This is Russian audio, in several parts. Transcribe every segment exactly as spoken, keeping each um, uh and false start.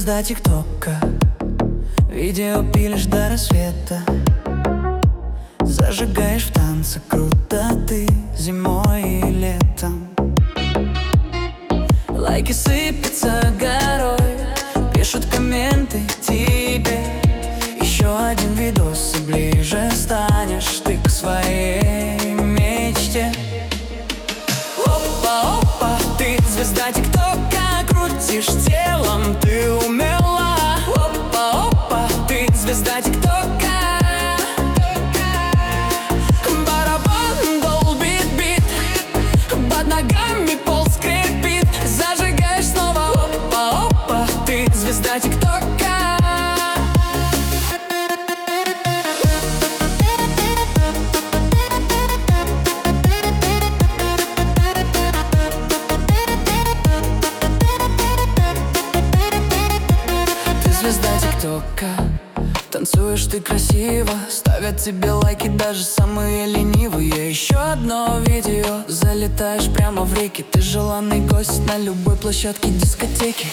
звезда ТикТока, видео пилишь до рассвета, зажигаешь в танце, круто ты зимой и летом. Лайки сыпятся горой, пишут комменты тебе. Еще один видос и ближе станешь ты к своей мечте. Опа, опа, ты звезда ТикТока, крутишь телом, ты умела. Опа, опа, ты звезда ТикТока. Барабан долбит бит, под ногами пол скрипит, зажигаешь снова. Опа, опа, ты звезда ТикТока. Звезда ТикТока, танцуешь ты красиво, ставят тебе лайки даже самые ленивые. Еще одно видео, залетаешь прямо в реки, ты желанный гость на любой площадке дискотеки.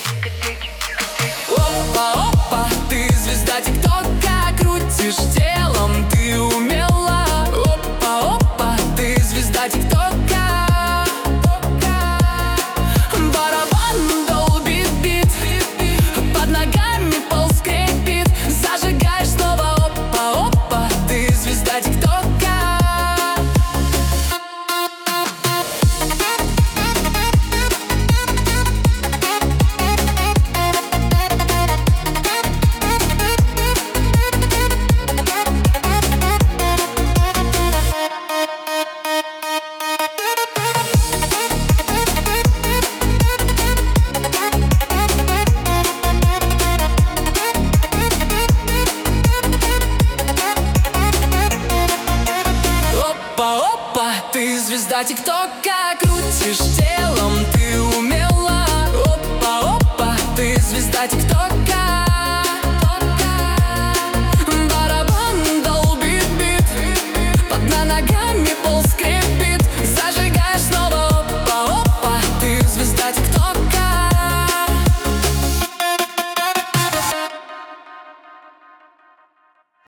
Опа, опа, ты звезда ТикТока, крутишь телом, ты умела. Опа, опа, ты звезда ТикТока. Барабан долбит бит, под ногами пол скрипит, зажигаешь снова. Опа, опа, ты звезда ТикТока. Опа, ты звезда ТикТока, крутишь телом, ты умела. Опа, опа, ты звезда ТикТока.